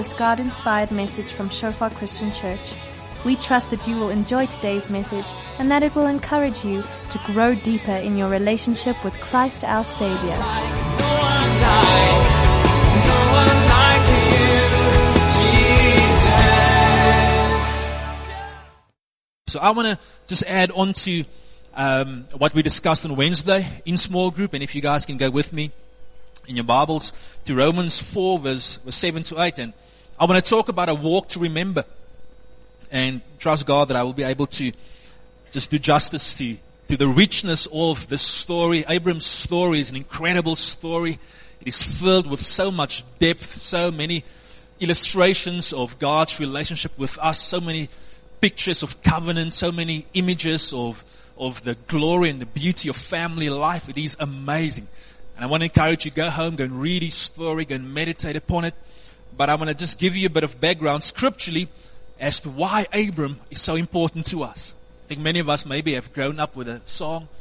this God-inspired message from Shofar Christian Church. We trust that you will enjoy today's message and that it will encourage you to grow deeper in your relationship with Christ our Savior. So I want to just add on to what we discussed on Wednesday in small group, and if you guys can go with me in your Bibles to Romans 4 verse 7 to 8, and I want to talk about a walk to remember, and trust God that I will be able to just do justice to the richness of this story. Abram's story is an incredible story. It is filled with so much depth, so many illustrations of God's relationship with us, so many pictures of covenant, so many images of the glory and the beauty of family life. It is amazing. And I want to encourage you, go home, go and read his story, go and meditate upon it. But I want to just give you a bit of background scripturally as to why Abram is so important to us. I think many of us maybe have grown up with a song.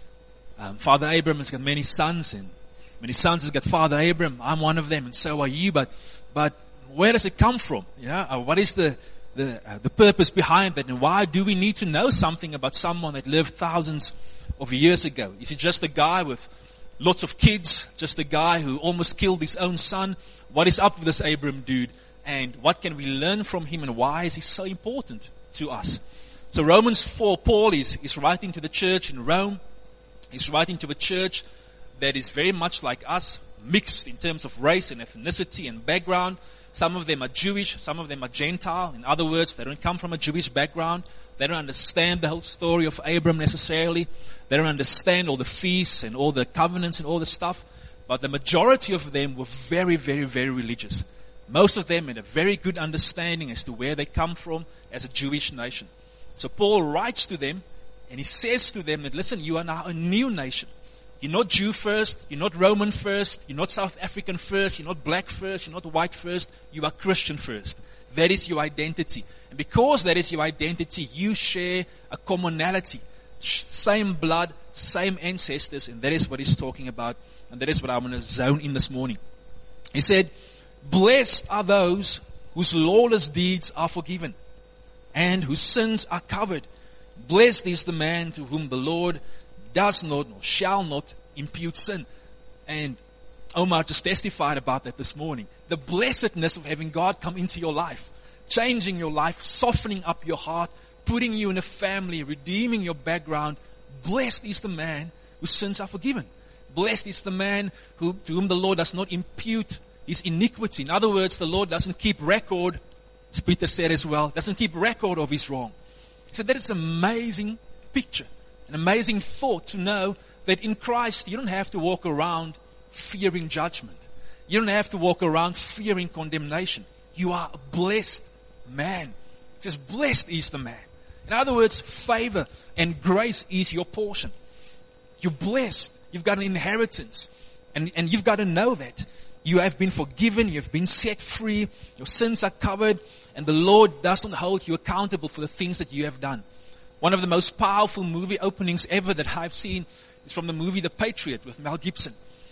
Father Abram has got many sons, and many sons has got Father Abram. I'm one of them, and so are you. But where does it come from? You know, what is the purpose behind that, and why do we need to know something about someone that lived thousands of years ago? Is he just a guy with lots of kids, just a guy who almost killed his own son? What is up with this Abram dude, and what can we learn from him, and why is he so important to us? So Romans 4, Paul is writing to the church in Rome. He's writing to a church that is very much like us, mixed in terms of race and ethnicity and background. Some of them are Jewish, some of them are Gentile. In other words, they don't come from a Jewish background. They don't understand the whole story of Abram necessarily. They don't understand all the feasts and all the covenants and all the stuff. But the majority of them were very, very, very religious. Most of them had a very good understanding as to where they come from as a Jewish nation. So Paul writes to them, and he says to them that, listen, you are now a new nation. You're not Jew first, you're not Roman first, you're not South African first, you're not black first, you're not white first, you are Christian first. That is your identity. And because that is your identity, you share a commonality. Same blood, same ancestors, and that is what he's talking about, and that is what I want to zone in this morning. He said, blessed are those whose lawless deeds are forgiven, and whose sins are covered. Blessed is the man to whom the Lord does not or shall not impute sin. And Omar just testified about that this morning. The blessedness of having God come into your life, changing your life, softening up your heart, putting you in a family, redeeming your background. Blessed is the man whose sins are forgiven. Blessed is the man to whom the Lord does not impute his iniquity. In other words, the Lord doesn't keep record, as Peter said as well, doesn't keep record of his wrong. He said that is an amazing picture. An amazing thought to know that in Christ you don't have to walk around fearing judgment. You don't have to walk around fearing condemnation. You are a blessed man. It says, blessed is the man. In other words, favor and grace is your portion. You're blessed. You've got an inheritance. And you've got to know that. You have been forgiven. You've been set free. Your sins are covered. And the Lord doesn't hold you accountable for the things that you have done. One of the most powerful movie openings ever that I've seen is from the movie The Patriot with Mel Gibson.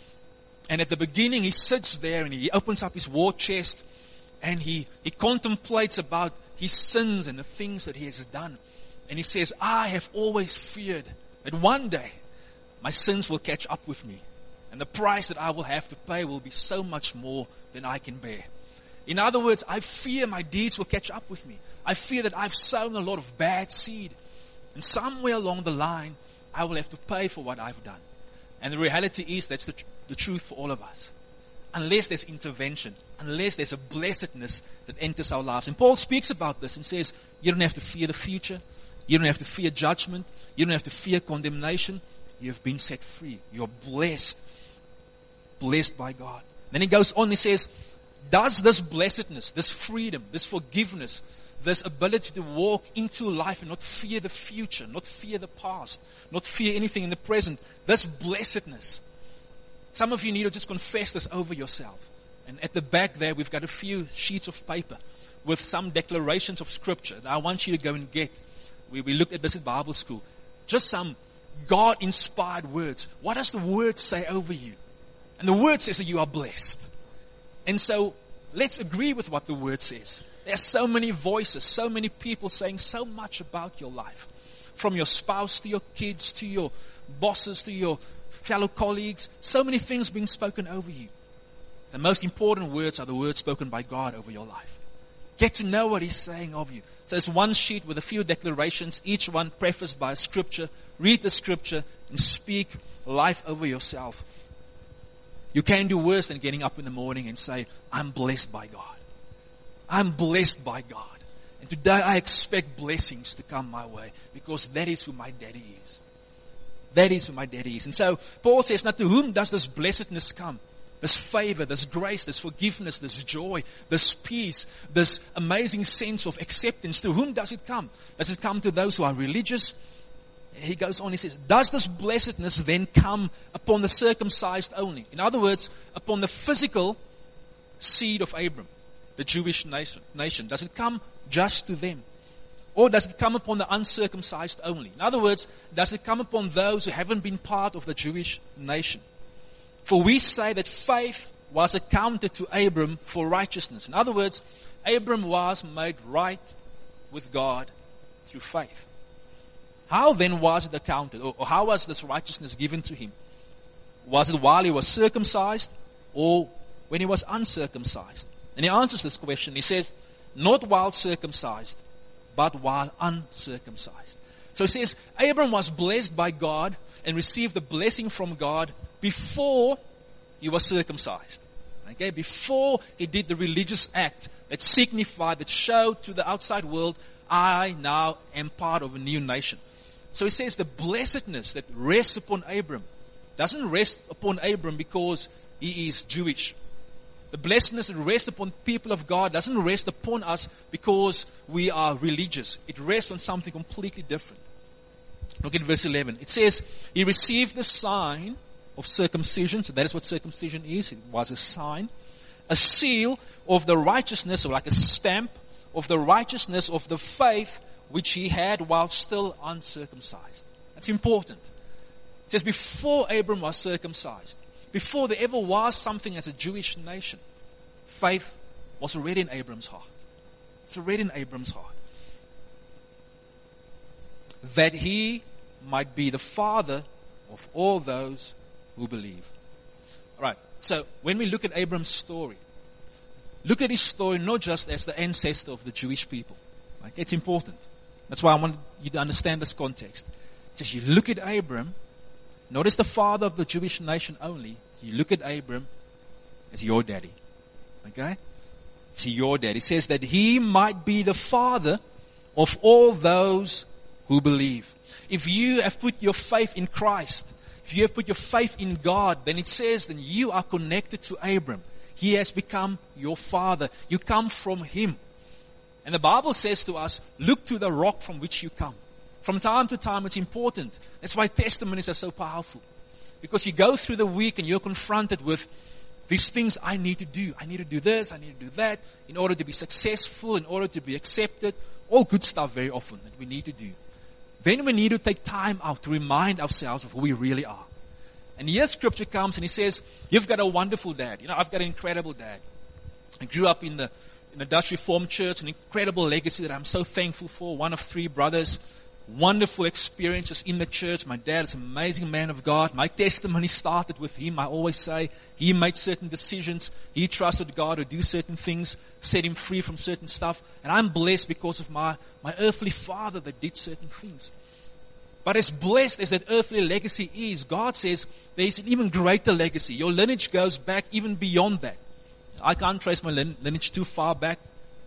And at the beginning, he sits there and he opens up his war chest and he contemplates about his sins and the things that he has done. And he says, I have always feared that one day my sins will catch up with me. And the price that I will have to pay will be so much more than I can bear. In other words, I fear my deeds will catch up with me. I fear that I've sown a lot of bad seed. And somewhere along the line, I will have to pay for what I've done. And the reality is that's the truth for all of us. Unless there's intervention, unless there's a blessedness that enters our lives. And Paul speaks about this and says, you don't have to fear the future. You don't have to fear judgment. You don't have to fear condemnation. You have been set free. You're blessed. Blessed by God. Then he goes on, he says, does this blessedness, this freedom, this forgiveness, this ability to walk into life and not fear the future, not fear the past, not fear anything in the present, this blessedness. Some of you need to just confess this over yourself. And at the back there, we've got a few sheets of paper with some declarations of Scripture that I want you to go and get. We looked at this at Bible school. Just some God-inspired words. What does the Word say over you? And the Word says that you are blessed. And so let's agree with what the Word says. There's so many voices, so many people saying so much about your life. From your spouse to your kids, to your bosses, to your fellow colleagues. So many things being spoken over you. The most important words are the words spoken by God over your life. Get to know what He's saying of you. So there's one sheet with a few declarations, each one prefaced by a scripture. Read the scripture and speak life over yourself. You can do worse than getting up in the morning and say, I'm blessed by God. I'm blessed by God. And today I expect blessings to come my way because that is who my daddy is. That is who my daddy is. And so Paul says, now to whom does this blessedness come? This favor, this grace, this forgiveness, this joy, this peace, this amazing sense of acceptance. To whom does it come? Does it come to those who are religious? He goes on, he says, does this blessedness then come upon the circumcised only? In other words, upon the physical seed of Abram, the Jewish nation. Does it come just to them? Or does it come upon the uncircumcised only? In other words, does it come upon those who haven't been part of the Jewish nation? For we say that faith was accounted to Abram for righteousness. In other words, Abram was made right with God through faith. How then was it accounted? Or how was this righteousness given to him? Was it while he was circumcised or when he was uncircumcised? And he answers this question. He says, not while circumcised, but while uncircumcised. So he says, Abram was blessed by God and received the blessing from God before he was circumcised. Okay, before he did the religious act that signified, that showed to the outside world, I now am part of a new nation. So he says the blessedness that rests upon Abram doesn't rest upon Abram because he is Jewish. The blessedness that rests upon people of God doesn't rest upon us because we are religious. It rests on something completely different. Look at verse 11. It says, he received the sign of circumcision. So that is what circumcision is. It was a sign. A seal of the righteousness, or like a stamp of the righteousness of the faith which he had while still uncircumcised. That's important. It says before Abram was circumcised, before there ever was something as a Jewish nation, faith was already in Abram's heart. It's already in Abram's heart. That he might be the father of all those who believe. All right, so when we look at Abram's story, look at his story not just as the ancestor of the Jewish people. Right? It's important. That's why I want you to understand this context. It says you look at Abram, not as the father of the Jewish nation only, you look at Abram as your daddy. Okay? It's your daddy. It says that he might be the father of all those who believe. If you have put your faith in Christ, if you have put your faith in God, then it says that you are connected to Abram. He has become your father. You come from him. And the Bible says to us, look to the rock from which you come. From time to time, it's important. That's why testimonies are so powerful. Because you go through the week and you're confronted with these things I need to do. I need to do this, I need to do that, in order to be successful, in order to be accepted. All good stuff very often that we need to do. Then we need to take time out to remind ourselves of who we really are. And here scripture comes and he says, you've got a wonderful dad. You know, I've got an incredible dad. I grew up in the Dutch Reformed Church, an incredible legacy that I'm so thankful for. One of 3 brothers. Wonderful experiences in the church. My dad is an amazing man of God. My testimony started with him. I always say he made certain decisions. He trusted God to do certain things, set him free from certain stuff. And I'm blessed because of my earthly father that did certain things. But as blessed as that earthly legacy is, God says there's an even greater legacy. Your lineage goes back even beyond that. I can't trace my lineage too far back.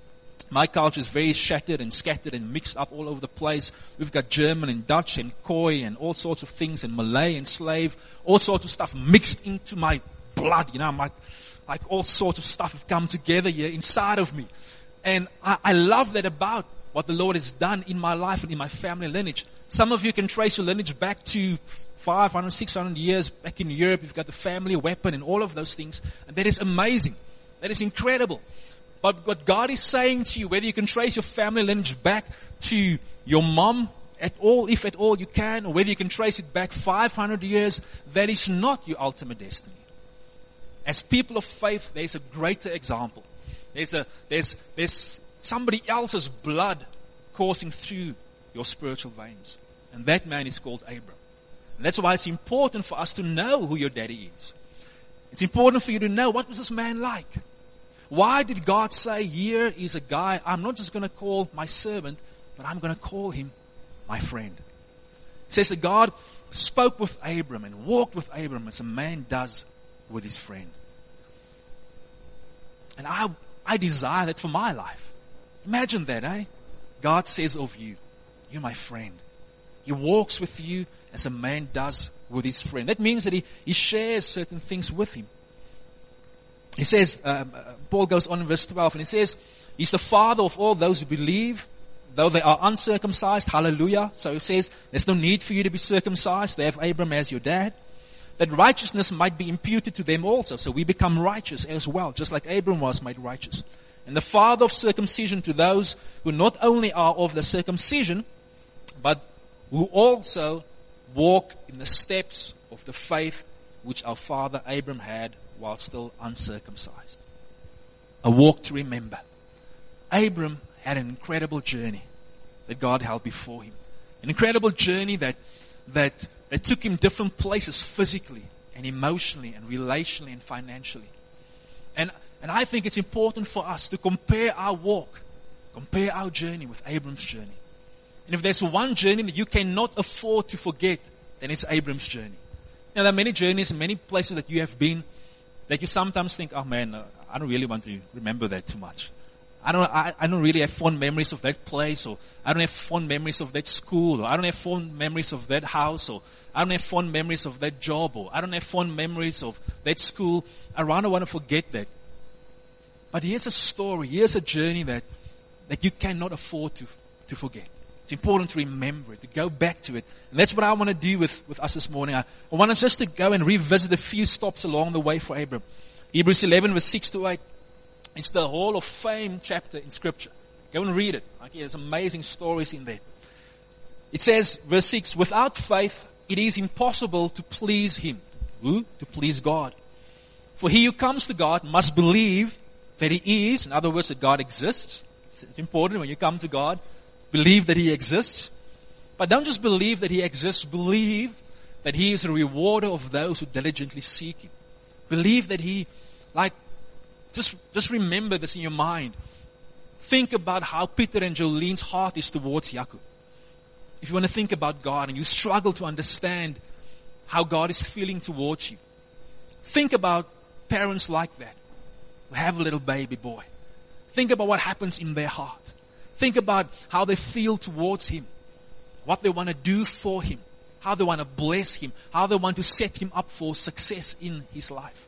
My culture is very shattered and scattered and mixed up all over the place. We've got German and Dutch and Khoi and all sorts of things, and Malay and slave, all sorts of stuff mixed into my blood. You know, like all sorts of stuff have come together here inside of me. And I love that about what the Lord has done in my life and in my family lineage. Some of you can trace your lineage back to 500, 600 years back in Europe. You've got the family weapon and all of those things. And that is amazing. That is incredible. But what God is saying to you, whether you can trace your family lineage back to your mom at all, if at all you can, or whether you can trace it back 500 years, that is not your ultimate destiny. As people of faith, there is a greater example. There's somebody else's blood coursing through your spiritual veins. And that man is called Abram. And that's why it's important for us to know who your daddy is. It's important for you to know, what was this man like? Why did God say, here is a guy, I'm not just going to call my servant, but I'm going to call him my friend. It says that God spoke with Abram and walked with Abram as a man does with his friend. And I desire that for my life. Imagine that, eh? God says of you, you're my friend. He walks with you as a man does with his friend. That means that he shares certain things with him. He says, Paul goes on in verse 12, and he says, he's the father of all those who believe, though they are uncircumcised. Hallelujah. So he says, there's no need for you to be circumcised, to have Abraham as your dad. That righteousness might be imputed to them also. So we become righteous as well, just like Abraham was made righteous. And the father of circumcision to those who not only are of the circumcision, but who also walk in the steps of the faith which our father Abraham had while still uncircumcised. A walk to remember. Abraham had an incredible journey that God held before him. An incredible journey that took him different places physically and emotionally and relationally and financially. And I think it's important for us to compare our walk, compare our journey with Abraham's journey. And if there's one journey that you cannot afford to forget, then it's Abraham's journey. Now, there are many journeys and many places that you have been that you sometimes think, oh man, I don't really want to remember that too much. I don't really have fond memories of that place, or I don't have fond memories of that school, or I don't have fond memories of that house, or I don't have fond memories of that job, or I don't have fond memories of that school. I rather want to forget that. But here's a story, here's a journey that you cannot afford to forget. It's important to remember it, to go back to it. And that's what I want to do with us this morning. I want us just to go and revisit a few stops along the way for Abraham. Hebrews 11 verse 6 to 8. It's the Hall of Fame chapter in Scripture. Go and read it. Okay, there's amazing stories in there. It says, verse 6, without faith it is impossible to please Him. Who? To please God. For he who comes to God must believe that He is, in other words, that God exists. It's important when you come to God. Believe that He exists. But don't just believe that He exists. Believe that He is a rewarder of those who diligently seek Him. Believe that He, just remember this in your mind. Think about how Peter and Jolene's heart is towards Jacob. If you want to think about God and you struggle to understand how God is feeling towards you, think about parents like that who have a little baby boy. Think about what happens in their heart. Think about how they feel towards Him, what they want to do for Him, how they want to bless Him, how they want to set Him up for success in His life.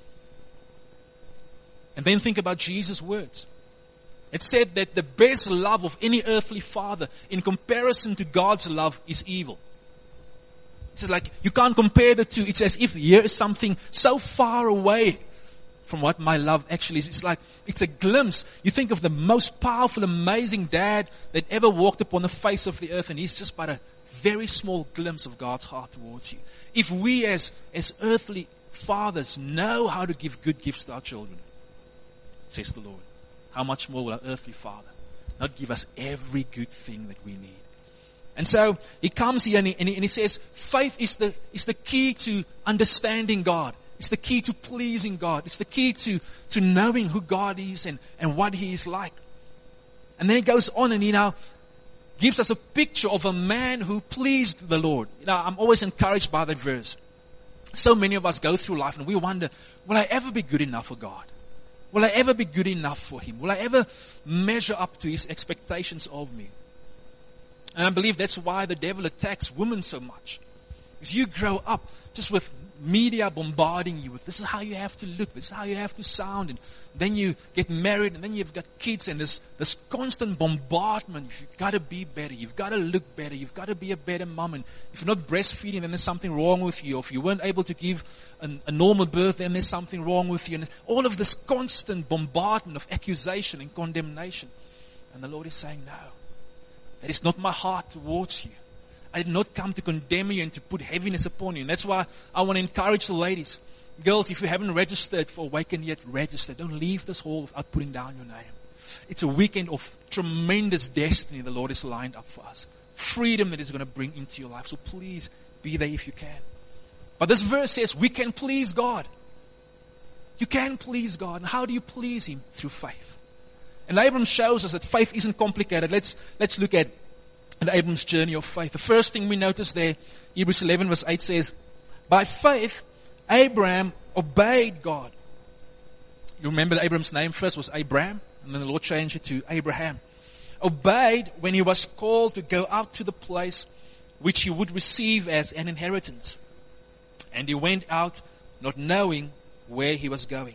And then think about Jesus' words. It said that the best love of any earthly father in comparison to God's love is evil. It's like you can't compare the two. It's as if here is something so far away from what my love actually is. It's like, it's a glimpse. You think of the most powerful, amazing dad that ever walked upon the face of the earth, and he's just but a very small glimpse of God's heart towards you. If we as earthly fathers know how to give good gifts to our children, says the Lord, how much more will our earthly Father not give us every good thing that we need? And so He comes here and he says, faith is the key to understanding God. It's the key to pleasing God. It's the key to knowing who God is and what He is like. And then He goes on and He now gives us a picture of a man who pleased the Lord. I'm always encouraged by that verse. So many of us go through life and we wonder, will I ever be good enough for God? Will I ever be good enough for Him? Will I ever measure up to His expectations of me? And I believe that's why the devil attacks women so much. Because you grow up just with media bombarding you with, this is how you have to look, this is how you have to sound, and then you get married, and then you've got kids, and this constant bombardment. You've got to be better, you've got to look better, you've got to be a better mom, and if you're not breastfeeding, then there's something wrong with you. Or if you weren't able to give a normal birth, then there's something wrong with you. And all of this constant bombardment of accusation and condemnation. And the Lord is saying, no, that is not my heart towards you. I did not come to condemn you and to put heaviness upon you. And that's why I want to encourage the ladies. Girls, if you haven't registered for Awaken yet, register. Don't leave this hall without putting down your name. It's a weekend of tremendous destiny the Lord has lined up for us. Freedom that He's going to bring into your life. So please be there if you can. But this verse says we can please God. You can please God. And how do you please Him? Through faith. And Abram shows us that faith isn't complicated. Let's look at Abram's journey of faith. The first thing we notice there, Hebrews 11 verse 8 says, by faith, Abraham obeyed God. You remember that Abram's name first was Abraham, and then the Lord changed it to Abraham. Obeyed when he was called to go out to the place which he would receive as an inheritance. And he went out not knowing where he was going.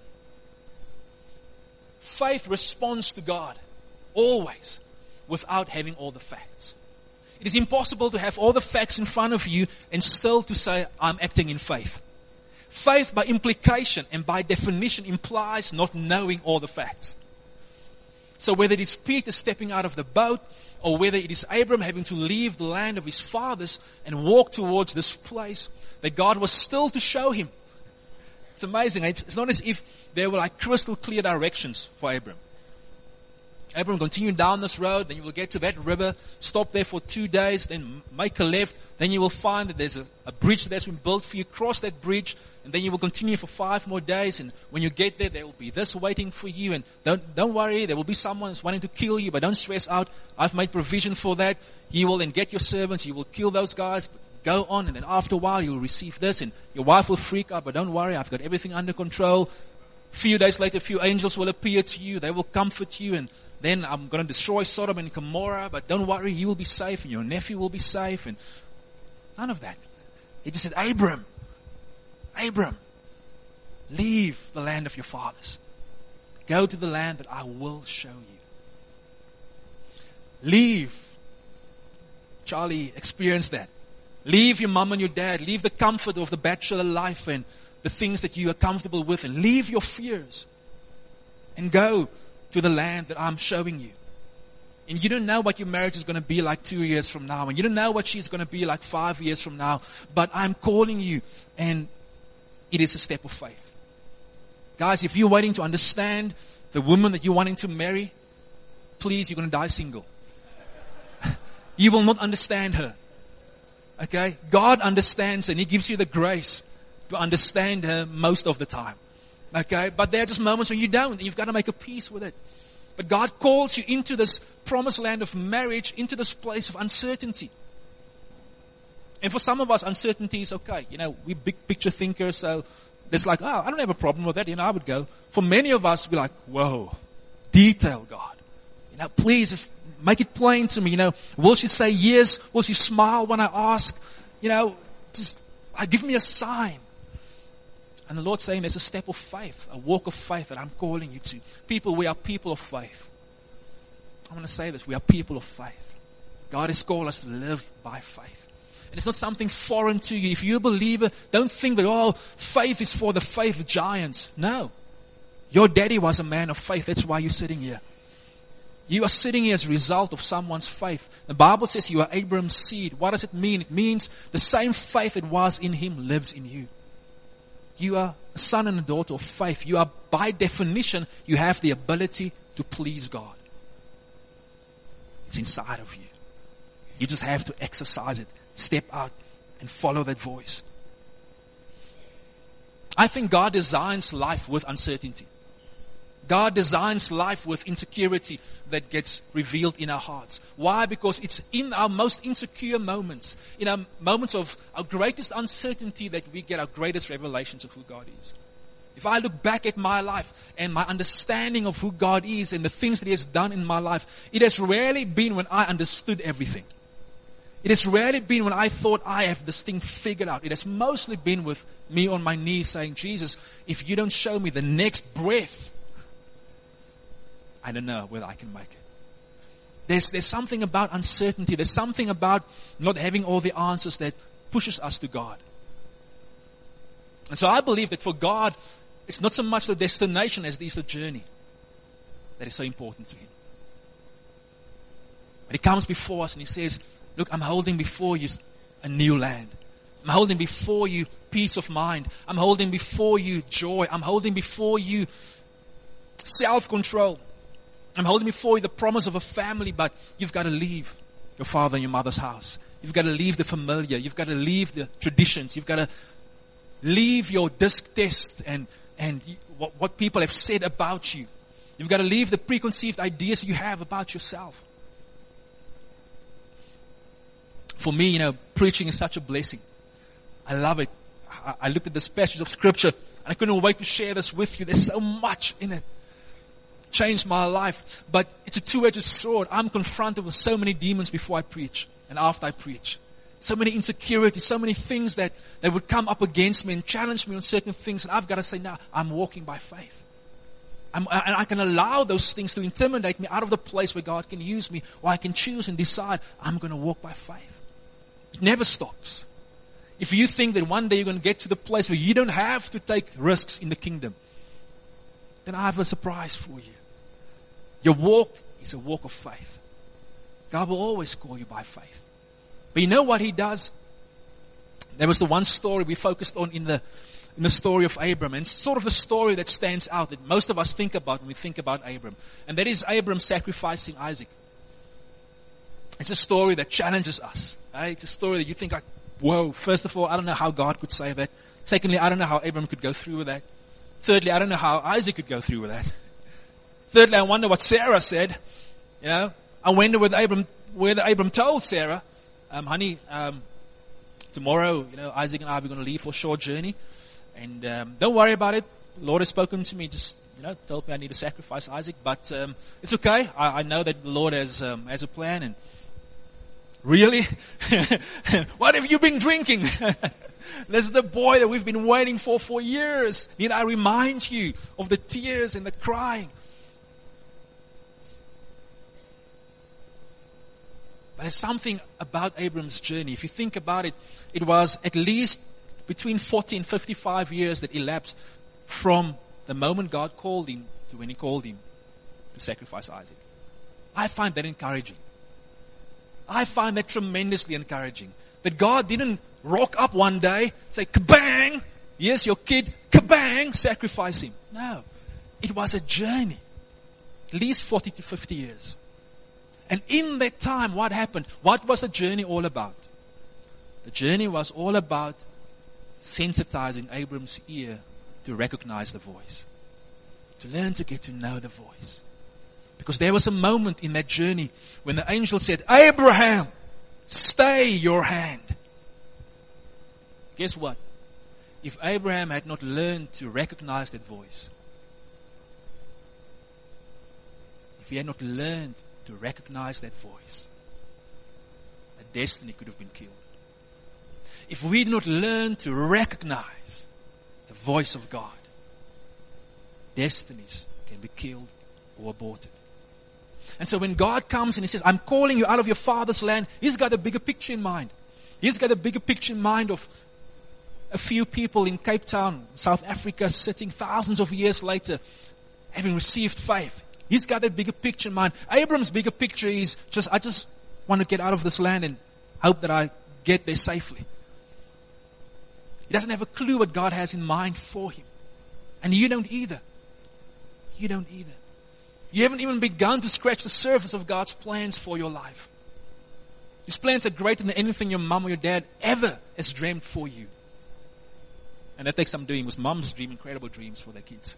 Faith responds to God, always, without having all the facts. It is impossible to have all the facts in front of you and still to say, I'm acting in faith. Faith by implication and by definition implies not knowing all the facts. So whether it is Peter stepping out of the boat or whether it is Abram having to leave the land of his fathers and walk towards this place that God was still to show him. It's amazing. It's not as if there were like crystal clear directions for Abram. Abram, continue down this road, then you will get to that river, stop there for 2 days, then make a left, then you will find that there's a bridge that has been built for you, cross that bridge, and then you will continue for 5 more days, and when you get there will be this waiting for you, and don't worry, there will be someone who's wanting to kill you, but don't stress out, I've made provision for that. You will then get your servants, you will kill those guys, go on, and then after a while you will receive this, and your wife will freak out, but don't worry, I've got everything under control. A few days later, a few angels will appear to you, they will comfort you, and then I'm going to destroy Sodom and Gomorrah, but don't worry, you will be safe, and your nephew will be safe, and none of that. He just said, Abram, leave the land of your fathers. Go to the land that I will show you. Leave. Charlie experienced that. Leave your mom and your dad. Leave the comfort of the bachelor life and the things that you are comfortable with, and leave your fears and go to the land that I'm showing you. And you don't know what your marriage is going to be like 2 years from now, and you don't know what she's going to be like 5 years from now, but I'm calling you, and it is a step of faith. Guys, if you're waiting to understand the woman that you're wanting to marry, please, you're going to die single. You will not understand her. Okay? God understands, and He gives you the grace to understand her most of the time. Okay? But there are just moments when you don't, and you've got to make a peace with it. But God calls you into this promised land of marriage, into this place of uncertainty. And for some of us, uncertainty is okay. You know, we're big picture thinkers, so it's like, oh, I don't have a problem with that. You know, I would go. For many of us, we're like, whoa, detail, God. You know, please just make it plain to me. You know, will she say yes? Will she smile when I ask? You know, just give me a sign. And the Lord's saying there's a step of faith, a walk of faith that I'm calling you to. People, we are people of faith. I want to say this. We are people of faith. God has called us to live by faith. And it's not something foreign to you. If you're a believer, don't think that, oh, faith is for the faith giants. No. Your daddy was a man of faith. That's why you're sitting here. You are sitting here as a result of someone's faith. The Bible says you are Abraham's seed. What does it mean? It means the same faith that was in him lives in you. You are a son and a daughter of faith. You are, by definition, you have the ability to please God. It's inside of you. You just have to exercise it. Step out and follow that voice. I think God designs life with uncertainty. God designs life with insecurity that gets revealed in our hearts. Why? Because it's in our most insecure moments, in our moments of our greatest uncertainty, that we get our greatest revelations of who God is. If I look back at my life and my understanding of who God is and the things that He has done in my life, it has rarely been when I understood everything. It has rarely been when I thought I have this thing figured out. It has mostly been with me on my knees saying, Jesus, if you don't show me the next breath, I don't know whether I can make it. There's something about uncertainty. There's something about not having all the answers that pushes us to God. And so I believe that for God, it's not so much the destination as it is the journey that is so important to Him. But He comes before us and He says, look, I'm holding before you a new land. I'm holding before you peace of mind. I'm holding before you joy. I'm holding before you self-control. I'm holding before you the promise of a family, but you've got to leave your father and your mother's house. You've got to leave the familiar. You've got to leave the traditions. You've got to leave your disc test and what people have said about you. You've got to leave the preconceived ideas you have about yourself. For me, preaching is such a blessing. I love it. I looked at this passage of scripture and I couldn't wait to share this with you. There's so much in it. Changed my life. But it's a two-edged sword. I'm confronted with so many demons before I preach and after I preach. So many insecurities, so many things that would come up against me and challenge me on certain things. And I've got to say, no, I'm walking by faith. And I can allow those things to intimidate me out of the place where God can use me. Or I can choose and decide, I'm going to walk by faith. It never stops. If you think that one day you're going to get to the place where you don't have to take risks in the kingdom, then I have a surprise for you. Your walk is a walk of faith. God will always call you by faith. But you know what He does? There was the one story we focused on in the story of Abram. And it's sort of the story that stands out that most of us think about when we think about Abram. And that is Abram sacrificing Isaac. It's a story that challenges us. Right? It's a story that you think like, whoa, first of all, I don't know how God could say that. Secondly, I don't know how Abram could go through with that. Thirdly, I don't know how Isaac could go through with that. Thirdly, I wonder what Sarah said. I wonder whether Abram told Sarah, honey, tomorrow, Isaac and I are going to leave for a short journey. And don't worry about it. The Lord has spoken to me. Just, told me I need to sacrifice Isaac. But it's okay. I know that the Lord has a plan. And really? What have you been drinking? This is the boy that we've been waiting for years. Need I remind you of the tears and the crying? But there's something about Abram's journey. If you think about it, it was at least between 40 and 55 years that elapsed from the moment God called him to when He called him to sacrifice Isaac. I find that encouraging. I find that tremendously encouraging. That God didn't rock up one day, say, kabang, here's your kid, kabang, sacrifice him. No. It was a journey. At least 40 to 50 years. And in that time, what happened? What was the journey all about? The journey was all about sensitizing Abram's ear to recognize the voice. To learn to get to know the voice. Because there was a moment in that journey when the angel said, Abraham, stay your hand. Guess what? If Abraham had not learned to recognize that voice, if he had not learned to recognize that voice, a destiny could have been killed. If we did not learn to recognize the voice of God, destinies can be killed or aborted. And so when God comes and He says, I'm calling you out of your father's land, He's got a bigger picture in mind. He's got a bigger picture in mind of a few people in Cape Town, South Africa, sitting thousands of years later, having received faith. He's got a bigger picture in mind. Abram's bigger picture is I just want to get out of this land and hope that I get there safely. He doesn't have a clue what God has in mind for him. And you don't either. You don't either. You haven't even begun to scratch the surface of God's plans for your life. His plans are greater than anything your mom or your dad ever has dreamed for you. And that takes some doing, because moms dream incredible dreams for their kids.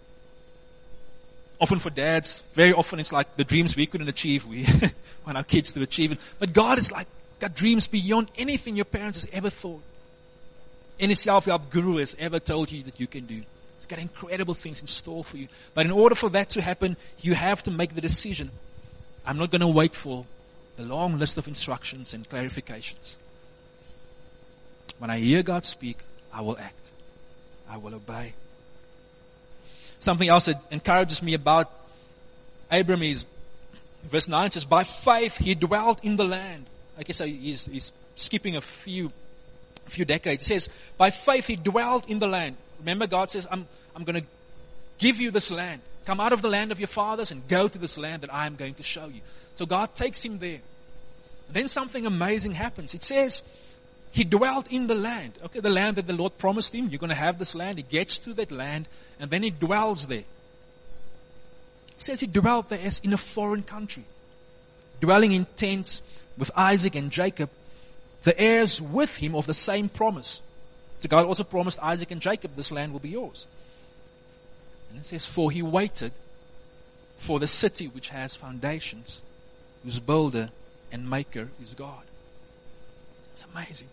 Often for dads, very often it's like the dreams we couldn't achieve, we want our kids to achieve it. But God is like, got dreams beyond anything your parents has ever thought. Any self-help guru has ever told you that you can do. He's got incredible things in store for you. But in order for that to happen, you have to make the decision. I'm not going to wait for the long list of instructions and clarifications. When I hear God speak, I will act. I will obey. Something else that encourages me about Abram is, verse 9 says, by faith he dwelt in the land. I guess he's skipping a few decades. It says, by faith he dwelt in the land. Remember, God says, I'm going to give you this land. Come out of the land of your fathers and go to this land that I am going to show you. So God takes him there. Then something amazing happens. It says, he dwelt in the land. Okay, the land that the Lord promised him. You're going to have this land. He gets to that land and then he dwells there. It says he dwelt there as in a foreign country, dwelling in tents with Isaac and Jacob, the heirs with him of the same promise. So God also promised Isaac and Jacob, this land will be yours. And it says, for he waited for the city which has foundations, whose builder and maker is God. It's amazing.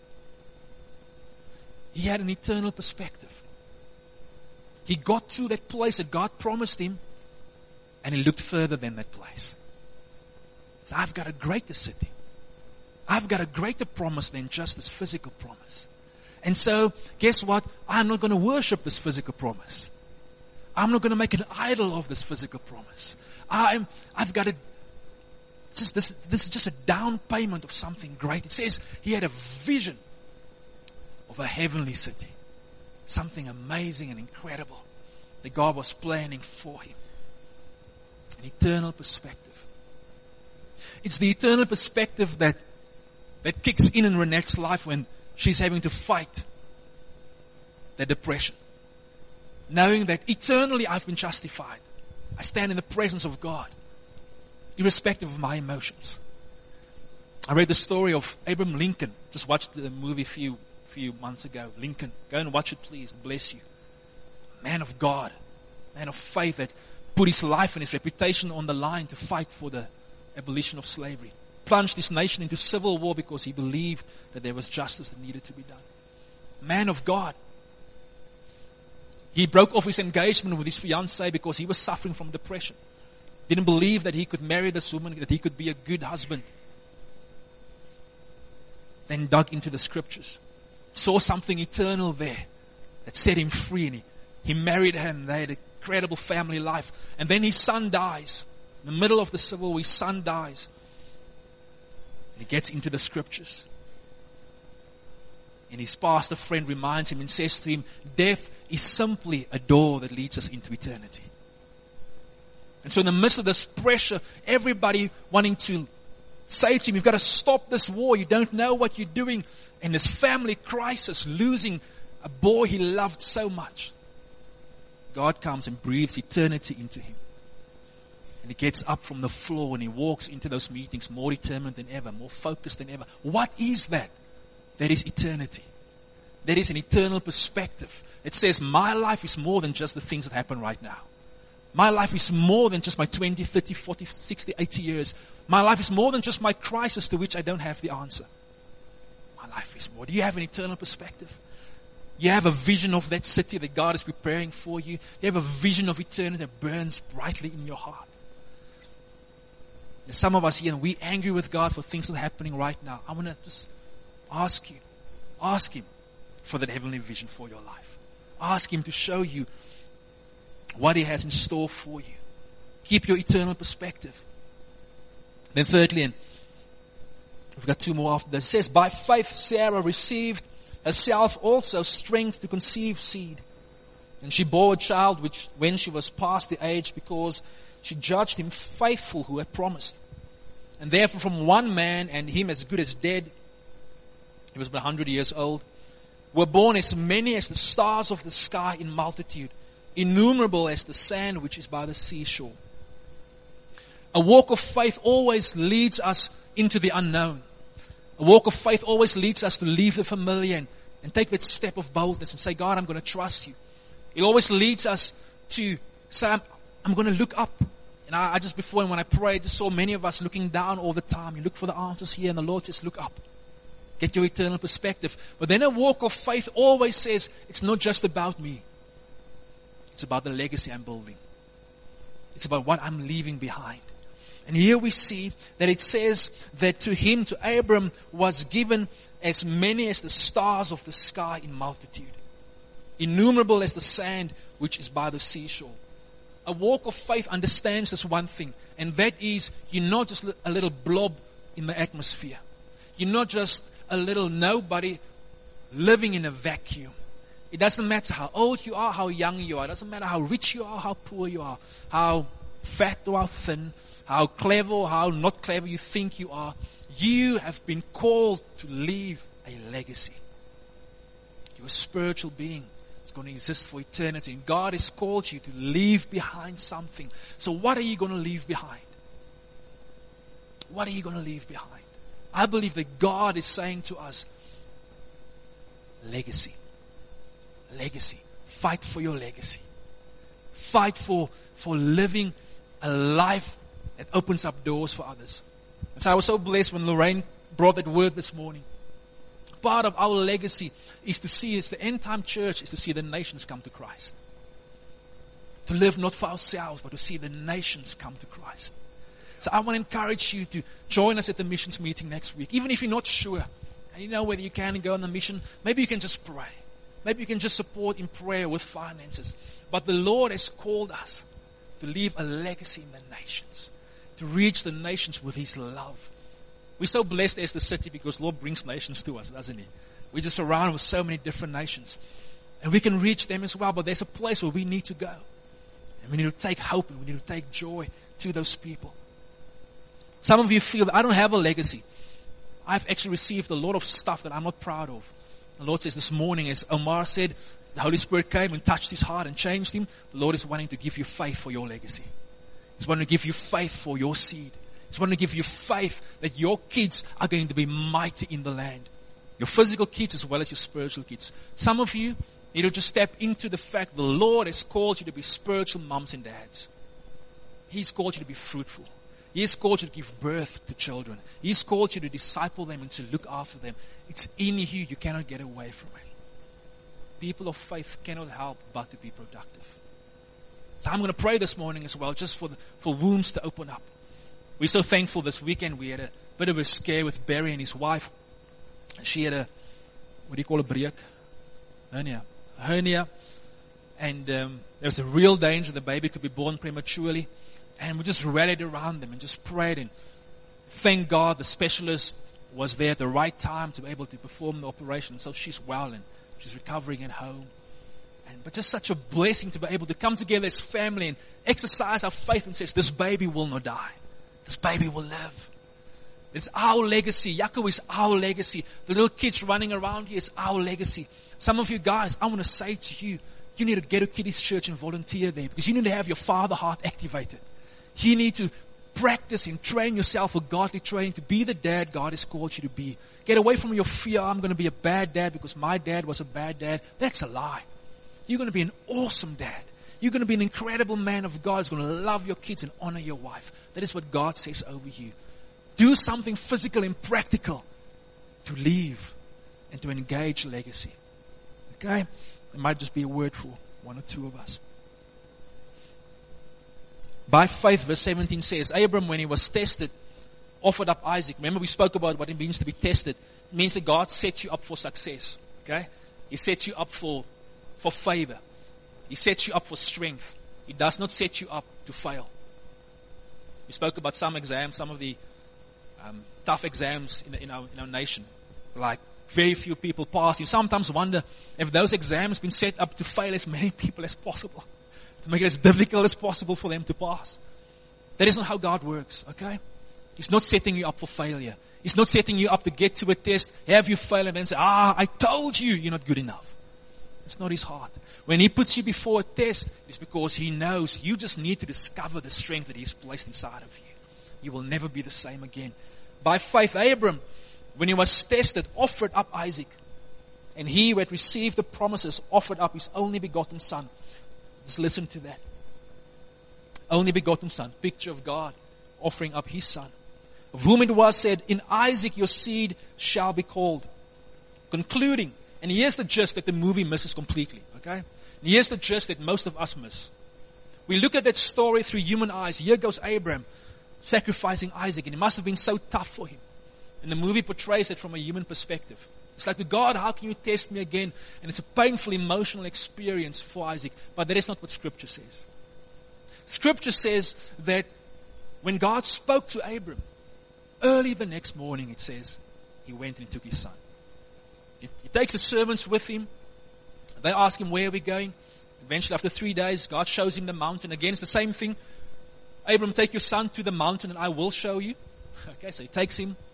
He had an eternal perspective. He got to that place that God promised him, and he looked further than that place. So I've got a greater city. I've got a greater promise than just this physical promise. And so, guess what? I'm not going to worship this physical promise. I'm not going to make an idol of this physical promise. I've got this is just a down payment of something great. It says he had a vision of a heavenly city. Something amazing and incredible that God was planning for him. An eternal perspective. It's the eternal perspective that kicks in Renette's life when she's having to fight that depression. Knowing that eternally I've been justified. I stand in the presence of God, irrespective of my emotions. I read the story of Abraham Lincoln. Just watched the movie a few months ago. Lincoln. Go and watch it, please. Bless you. Man of God. Man of faith that put his life and his reputation on the line to fight for the abolition of slavery. Plunged his nation into civil war because he believed that there was justice that needed to be done. Man of God. He broke off his engagement with his fiancée because he was suffering from depression. Didn't believe that he could marry this woman, that he could be a good husband. Then dug into the scriptures. Saw something eternal there that set him free, and he married her, and they had an incredible family life. And then his son dies. In the middle of the civil war, his son dies. And he gets into the scriptures. And his pastor friend reminds him and says to him, death is simply a door that leads us into eternity. And so in the midst of this pressure, everybody wanting to say to him, you've got to stop this war. You don't know what you're doing. And this family crisis, losing a boy he loved so much. God comes and breathes eternity into him. And he gets up from the floor and he walks into those meetings more determined than ever, more focused than ever. What is that? That is eternity. That is an eternal perspective. It says, my life is more than just the things that happen right now. My life is more than just my 20, 30, 40, 60, 80 years. My life is more than just my crisis to which I don't have the answer. My life is more. Do you have an eternal perspective? You have a vision of that city that God is preparing for you. You have a vision of eternity that burns brightly in your heart. There's some of us here, and we're angry with God for things that are happening right now. I want to just ask Him for that heavenly vision for your life. Ask Him to show you what He has in store for you. Keep your eternal perspective. Then thirdly, and we've got two more after this. It says, by faith Sarah received herself also strength to conceive seed. And she bore a child which when she was past the age, because she judged him faithful who had promised. And therefore from one man, and him as good as dead, he was about 100 years old, were born as many as the stars of the sky in multitude, innumerable as the sand which is by the seashore. A walk of faith always leads us into the unknown. A walk of faith always leads us to leave the familiar and take that step of boldness and say, God, I'm going to trust you. It always leads us to say, I'm going to look up. And I just before, when I prayed, just saw many of us looking down all the time. You look for the answers here, and the Lord says, look up. Get your eternal perspective. But then a walk of faith always says, it's not just about me. It's about the legacy I'm building. It's about what I'm leaving behind. And here we see that it says that to him, to Abram, was given as many as the stars of the sky in multitude. Innumerable as the sand which is by the seashore. A walk of faith understands this one thing, and that is, you're not just a little blob in the atmosphere. You're not just a little nobody living in a vacuum. It doesn't matter how old you are, how young you are. It doesn't matter how rich you are, how poor you are, how fat or how thin, how clever or how not clever you think you are. You have been called to leave a legacy. You're a spiritual being. It's going to exist for eternity. And God has called you to leave behind something. So what are you going to leave behind? What are you going to leave behind? I believe that God is saying to us, legacy. Legacy. Fight for your legacy. Fight for living a life that opens up doors for others. And so I was so blessed when Lorraine brought that word this morning. Part of our legacy is to see, it's the end time church, is to see the nations come to Christ. To live not for ourselves, but to see the nations come to Christ. So I want to encourage you to join us at the missions meeting next week. Even if you're not sure, and you know whether you can go on the mission, maybe you can just pray. Maybe you can just support in prayer with finances. But the Lord has called us to leave a legacy in the nations. To reach the nations with His love. We're so blessed as the city because the Lord brings nations to us, doesn't He? We're just surrounded with so many different nations. And we can reach them as well, but there's a place where we need to go. And we need to take hope and we need to take joy to those people. Some of you feel that I don't have a legacy. I've actually received a lot of stuff that I'm not proud of. The Lord says this morning, as Omar said, the Holy Spirit came and touched his heart and changed him. The Lord is wanting to give you faith for your legacy. He's wanting to give you faith for your seed. He's wanting to give you faith that your kids are going to be mighty in the land. Your physical kids as well as your spiritual kids. Some of you need to just step into the fact the Lord has called you to be spiritual moms and dads. He's called you to be fruitful. He has called you to give birth to children. He's called you to disciple them and to look after them. It's in you. You cannot get away from it. People of faith cannot help but to be productive. So I'm going to pray this morning as well, just for wombs to open up. We're so thankful this weekend. We had a bit of a scare with Barry and his wife. She had a, what do you call a break? Hernia. And there was a real danger the baby could be born prematurely. And we just rallied around them and just prayed. And thank God the specialist was there at the right time to be able to perform the operation. So she's well and she's recovering at home. But just such a blessing to be able to come together as family and exercise our faith and say, this baby will not die. This baby will live. It's our legacy. Yaakov is our legacy. The little kids running around here is our legacy. Some of you guys, I want to say to you, you need to get to Kiddies Church and volunteer there because you need to have your father heart activated. You need to practice and train yourself for godly training to be the dad God has called you to be. Get away from your fear, I'm going to be a bad dad because my dad was a bad dad. That's a lie. You're going to be an awesome dad. You're going to be an incredible man of God who's going to love your kids and honor your wife. That is what God says over you. Do something physical and practical to leave and to engage legacy. Okay? It might just be a word for one or two of us. By faith, verse 17 says, Abram, when he was tested, offered up Isaac. Remember we spoke about what it means to be tested. It means that God sets you up for success. Okay? He sets you up for favor. He sets you up for strength. He does not set you up to fail. We spoke about some exams, some of the tough exams in our nation. Like very few people pass. You sometimes wonder if those exams have been set up to fail as many people as possible. To make it as difficult as possible for them to pass. That is not how God works, okay? He's not setting you up for failure. He's not setting you up to get to a test, have you fail, and then say, I told you you're not good enough. It's not His heart. When He puts you before a test, it's because He knows you just need to discover the strength that He's placed inside of you. You will never be the same again. By faith, Abram, when he was tested, offered up Isaac. And he who had received the promises offered up his only begotten son. Just listen to that. Only begotten son, picture of God offering up His son. Of whom it was said, in Isaac your seed shall be called. Concluding, and here's the gist that the movie misses completely, okay? And here's the gist that most of us miss. We look at that story through human eyes. Here goes Abraham sacrificing Isaac, and it must have been so tough for him. And the movie portrays it from a human perspective. It's like, God, how can you test me again? And it's a painful, emotional experience for Isaac. But that is not what Scripture says. Scripture says that when God spoke to Abram, early the next morning, it says, he went and he took his son. He takes his servants with him. They ask him, where are we going? Eventually, after 3 days, God shows him the mountain. Again, it's the same thing. Abram, take your son to the mountain and I will show you. Okay, so he takes him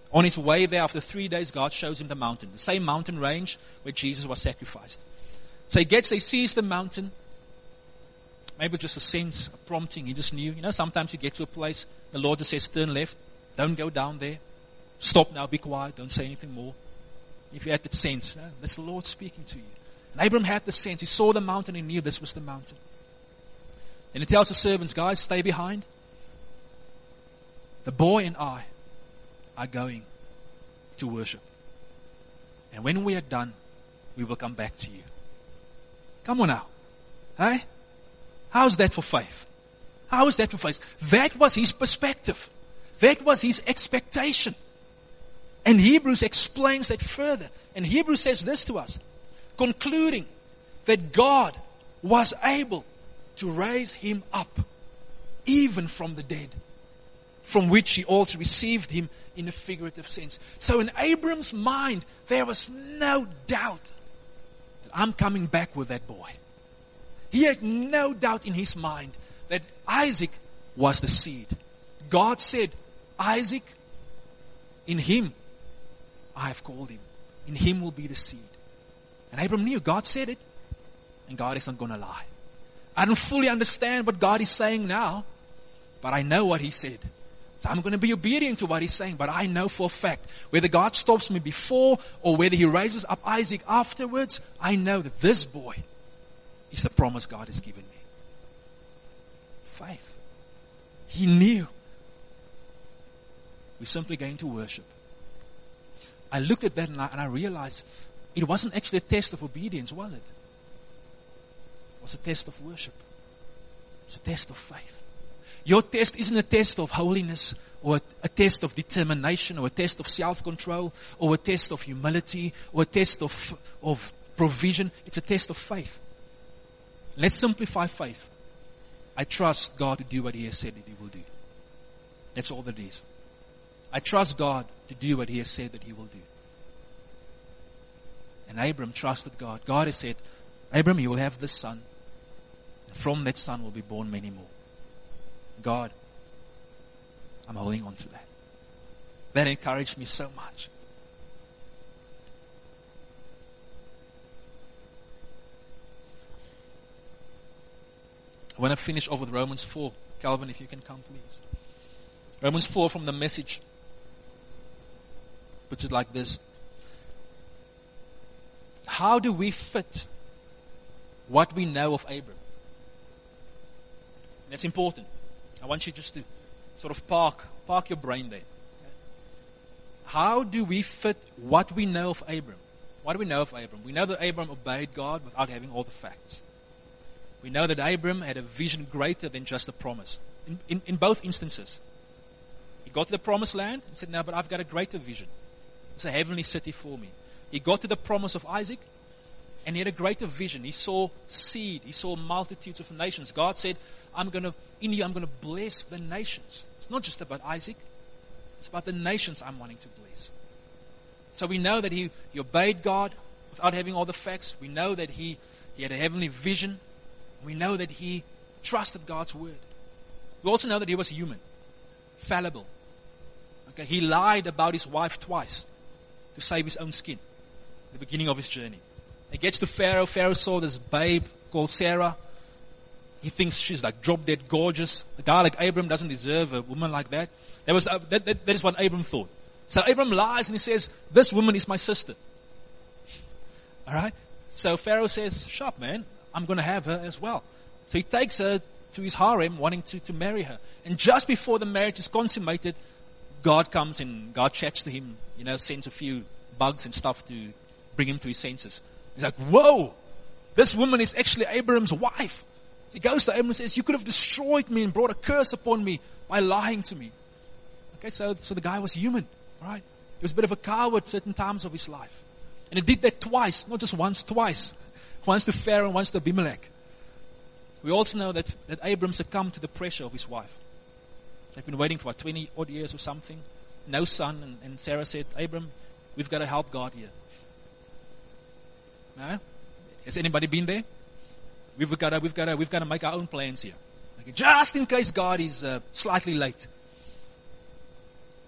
On his way there, after 3 days, God shows him the mountain, the same mountain range where Jesus was sacrificed. So he gets there, he sees the mountain. Maybe just a sense, a prompting, he just knew. Sometimes you get to a place, the Lord just says, turn left, don't go down there. Stop now, be quiet, don't say anything more. If you had that sense, that's the Lord speaking to you. And Abram had the sense, he saw the mountain, he knew this was the mountain. And he tells the servants, guys, stay behind. The boy and I are going to worship. And when we are done, we will come back to you. Come on now. Hey? How's that for faith? How is that for faith? That was his perspective. That was his expectation. And Hebrews explains that further. And Hebrews says this to us, concluding that God was able to raise him up, even from the dead, from which he also received him in a figurative sense. So in Abram's mind, there was no doubt that I'm coming back with that boy. He had no doubt in his mind that Isaac was the seed. God said, Isaac, in him I have called him. In him will be the seed. And Abram knew God said it, and God is not going to lie. I don't fully understand what God is saying now, but I know what he said. So I'm going to be obedient to what he's saying, but I know for a fact, whether God stops me before or whether he raises up Isaac afterwards, I know that this boy is the promise God has given me. Faith. He knew. We're simply going to worship. I looked at that and I realized it wasn't actually a test of obedience, was it? It was a test of worship. It's a test of faith. Your test isn't a test of holiness or a test of determination or a test of self-control or a test of humility or a test of provision. It's a test of faith. Let's simplify faith. I trust God to do what he has said that he will do. That's all that it is. I trust God to do what he has said that he will do. And Abram trusted God. God has said, Abram, you will have this son. And from that son will be born many more. God, I'm holding on to that. That encouraged me so much. I want to finish off with Romans 4. Calvin, if you can come, please. Romans 4 from the Message puts it like this. How do we fit what we know of Abram? And that's important. I want you just to sort of park your brain there. How do we fit what we know of Abram? What do we know of Abram? We know that Abram obeyed God without having all the facts. We know that Abram had a vision greater than just a promise. In both instances. He got to the promised land and said, no, but I've got a greater vision. It's a heavenly city for me. He got to the promise of Isaac and he had a greater vision. He saw seed. He saw multitudes of nations. God said, I'm going to bless the nations. It's not just about Isaac. It's about the nations I'm wanting to bless. So we know that he obeyed God without having all the facts. We know that he had a heavenly vision. We know that he trusted God's word. We also know that he was human, fallible. Okay, he lied about his wife twice to save his own skin at the beginning of his journey. He gets to Pharaoh. Pharaoh saw this babe called Sarah. He thinks she's like drop dead gorgeous. A guy like Abram doesn't deserve a woman like that. That is what Abram thought. So Abram lies and he says, this woman is my sister. Alright? So Pharaoh says, sharp man, I'm going to have her as well. So he takes her to his harem wanting to marry her. And just before the marriage is consummated, God comes and God chats to him, sends a few bugs and stuff to bring him to his senses. He's like, whoa, this woman is actually Abram's wife. So he goes to Abram and says, you could have destroyed me and brought a curse upon me by lying to me. Okay, so the guy was human, right? He was a bit of a coward at certain times of his life. And he did that twice, not just once, twice. Once to Pharaoh and once to Abimelech. We also know that Abram succumbed to the pressure of his wife. They've been waiting for 20 odd years or something. No son. And Sarah said, Abram, we've got to help God here. No? Has anybody been there? We've got to make our own plans here. Okay, just in case God is slightly late.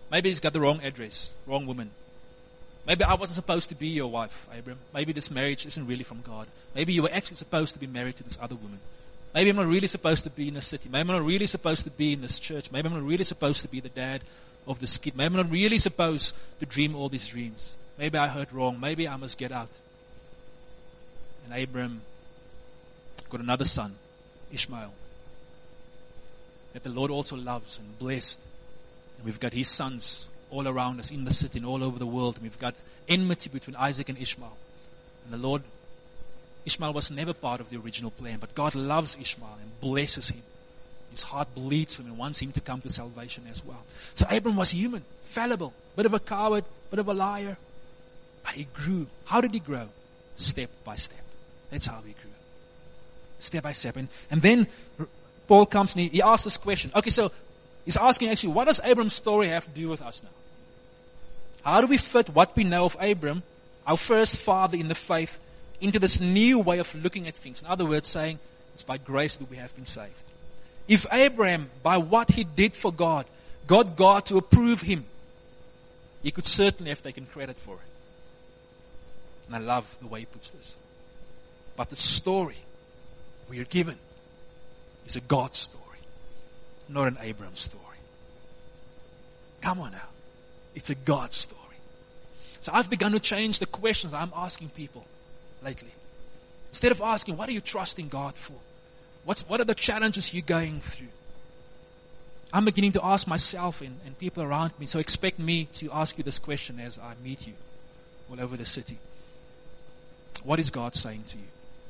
Maybe he's got the wrong address, wrong woman. Maybe I wasn't supposed to be your wife, Abram. Maybe this marriage isn't really from God. Maybe you were actually supposed to be married to this other woman. Maybe I'm not really supposed to be in this city. Maybe I'm not really supposed to be in this church. Maybe I'm not really supposed to be the dad of this kid. Maybe I'm not really supposed to dream all these dreams. Maybe I heard wrong. Maybe I must get out. And Abram got another son, Ishmael, that the Lord also loves and blessed. And we've got his sons all around us in the city and all over the world. And we've got enmity between Isaac and Ishmael. And the Lord, Ishmael was never part of the original plan, but God loves Ishmael and blesses him. His heart bleeds for him and wants him to come to salvation as well. So Abram was human, fallible, bit of a coward, bit of a liar. But he grew. How did he grow? Step by step. That's how he grew. Step by step. And then Paul comes and he asks this question. Okay, so he's asking actually, what does Abram's story have to do with us now? How do we fit what we know of Abram, our first father in the faith, into this new way of looking at things? In other words, saying, it's by grace that we have been saved. If Abraham, by what he did for God, got God to approve him, he could certainly have taken credit for it. And I love the way he puts this. But the story we are given is a God story, not an Abraham story. Come on now. It's a God story. So I've begun to change the questions I'm asking people lately. Instead of asking, what are you trusting God for? What are the challenges you're going through? I'm beginning to ask myself and people around me. So expect me to ask you this question as I meet you all over the city. What is God saying to you?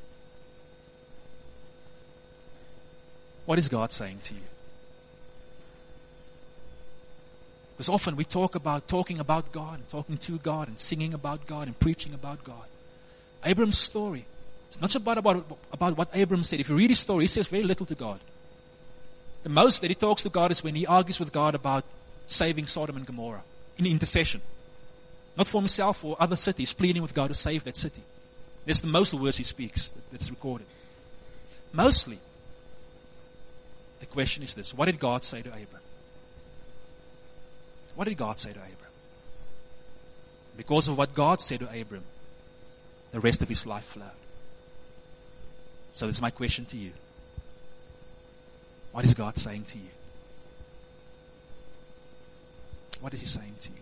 What is God saying to you? Because often we talking about God, and talking to God, and singing about God, and preaching about God. Abram's story, it's not about what Abram said. If you read his story, he says very little to God. The most that he talks to God is when he argues with God about saving Sodom and Gomorrah in intercession. Not for himself or other cities, pleading with God to save that city. That's the most words he speaks that's recorded. Mostly, the question is this: what did God say to Abram? What did God say to Abram? Because of what God said to Abram, the rest of his life flowed. So this is my question to you. What is God saying to you? What is he saying to you?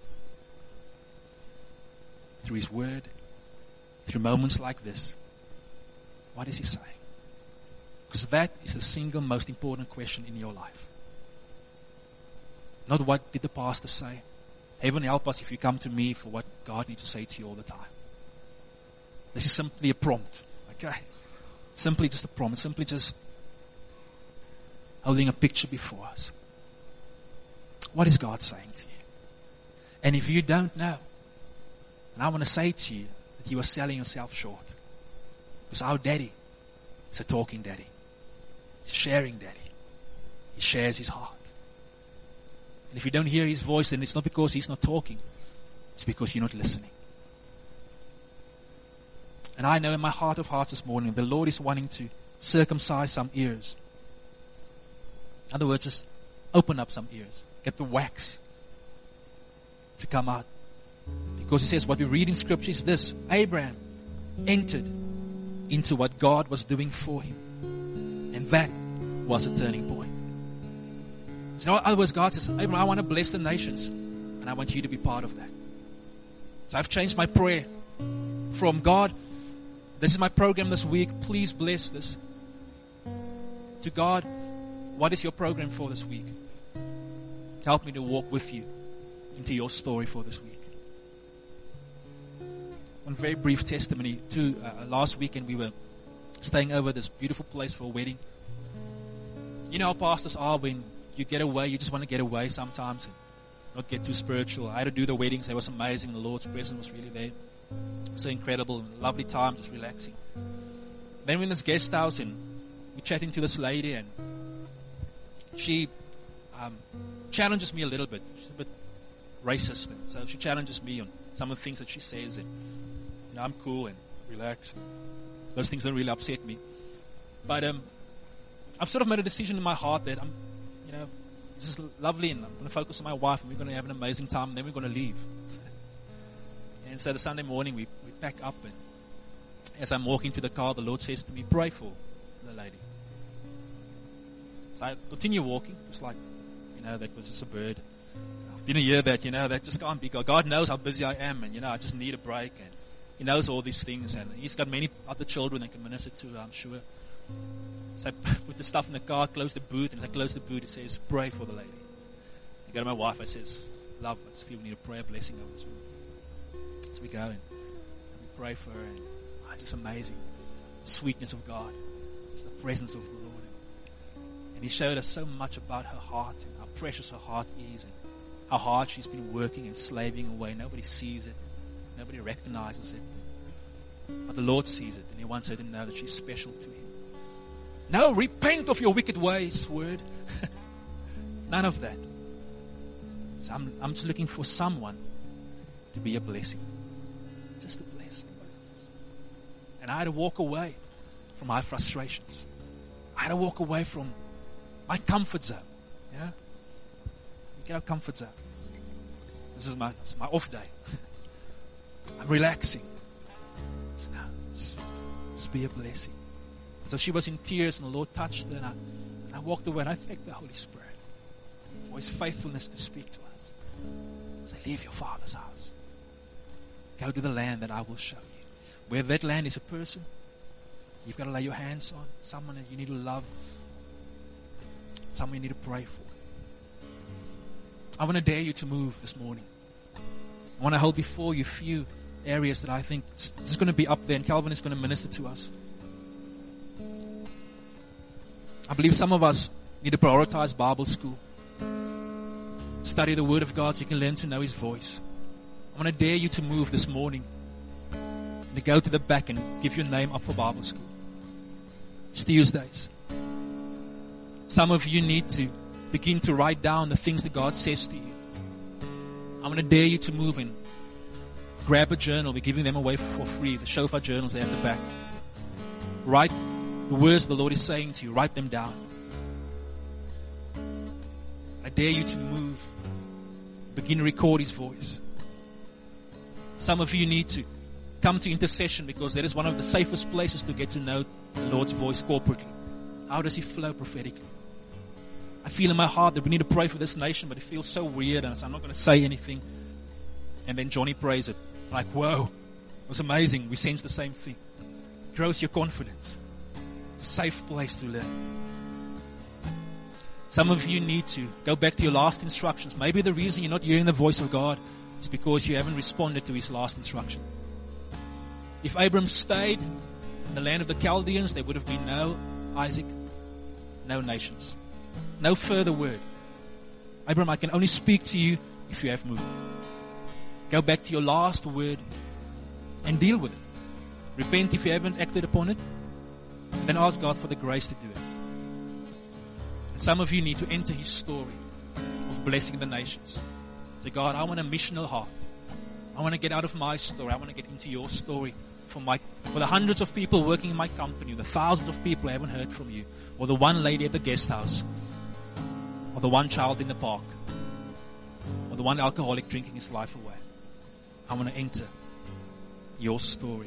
Through his word, through moments like this, what is he saying? Because that is the single most important question in your life. Not what did the pastor say. Heaven help us if you come to me for what God needs to say to you all the time. This is simply a prompt. Okay? Simply just a prompt. Simply just holding a picture before us. What is God saying to you? And if you don't know, and I want to say to you that you are selling yourself short. Because our daddy is a talking daddy. He's a sharing daddy. He shares his heart. And if you don't hear his voice, then it's not because he's not talking. It's because you're not listening. And I know in my heart of hearts this morning, the Lord is wanting to circumcise some ears. In other words, just open up some ears. Get the wax to come out. Because he says what we read in Scripture is this: Abraham entered into what God was doing for him. And that was a turning point. So in other words, God says, Abraham, I want to bless the nations. And I want you to be part of that. So I've changed my prayer from God, this is my program this week, please bless this, to God, what is your program for this week? Help me to walk with you into your story for this week. One very brief testimony too. Last weekend we were staying over this beautiful place for a wedding. You know how pastors are when you get away, you just want to get away sometimes and not get too spiritual. I had to do the weddings. It was amazing. The Lord's presence was really there. So incredible. Lovely time, just relaxing. Then we're in this guest house and we're chatting to this lady, and she challenges me a little bit. She's a bit racist, and so she challenges me on some of the things that she says, and I'm cool and relaxed. Those things don't really upset me. But I've sort of made a decision in my heart that this is lovely, and I'm going to focus on my wife, and we're going to have an amazing time, and then we're going to leave. And so the Sunday morning, we pack up, and as I'm walking to the car, the Lord says to me, pray for the lady. So I continue walking, just like, that was just a bird. I've been a year that, that just can't be God. God knows how busy I am, and, I just need a break, and He knows all these things, and He's got many other children that can minister to, I'm sure. So I put the stuff in the car, close the boot, and as I close the boot, it says, pray for the lady. I go to my wife, I says, love, I just feel we need a prayer blessing over this woman. So we go and we pray for her, and it's just amazing. The sweetness of God. It's the presence of the Lord. And He showed us so much about her heart, and how precious her heart is, and how hard she's been working and slaving away. Nobody sees it. Nobody recognizes it. But the Lord sees it, and He wants her to know that she's special to Him. No, repent of your wicked ways, word. None of that. So I'm just looking for someone to be a blessing. Just a blessing. And I had to walk away from my frustrations. I had to walk away from my comfort zone. Yeah? We get our comfort zones. This is my off day. I'm relaxing. So now, just be a blessing. So she was in tears, and the Lord touched her, and I walked away, and I thanked the Holy Spirit for His faithfulness to speak to us. So leave your father's house. Go to the land that I will show you. Where that land is a person, you've got to lay your hands on. Someone that you need to love. Someone you need to pray for. I want to dare you to move this morning. I want to hold before you a few areas that I think is going to be up there, and Calvin is going to minister to us. I believe some of us need to prioritize Bible school. Study the Word of God so you can learn to know His voice. I want to dare you to move this morning, to go to the back and give your name up for Bible school. It's Tuesdays. Some of you need to begin to write down the things that God says to you. I'm going to dare you to move in. Grab a journal. We're giving them away for free. The Shofar journals, they're at the back. Write the words the Lord is saying to you. Write them down. I dare you to move. Begin to record His voice. Some of you need to come to intercession, because that is one of the safest places to get to know the Lord's voice corporately. How does He flow prophetically? I feel in my heart that we need to pray for this nation, but it feels so weird, and so I'm not going to say anything. And then Johnny prays it. Like, whoa, it was amazing. We sense the same thing. It grows your confidence. It's a safe place to learn. Some of you need to go back to your last instructions. Maybe the reason you're not hearing the voice of God is because you haven't responded to His last instruction. If Abram stayed in the land of the Chaldeans, there would have been no Isaac, no nations, no further word. Abram, I can only speak to you if you have moved. Go back to your last word and deal with it. Repent if you haven't acted upon it, and then ask God for the grace to do it. And some of you need to enter His story of blessing the nations. Say, God, I want a missional heart. I want to get out of my story. I want to get into your story for the hundreds of people working in my company, the thousands of people I haven't heard from you, or the one lady at the guest house, or the one child in the park, or the one alcoholic drinking his life away. I want to enter your story.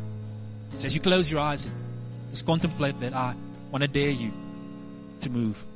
So as you close your eyes, just contemplate that. I want to dare you to move.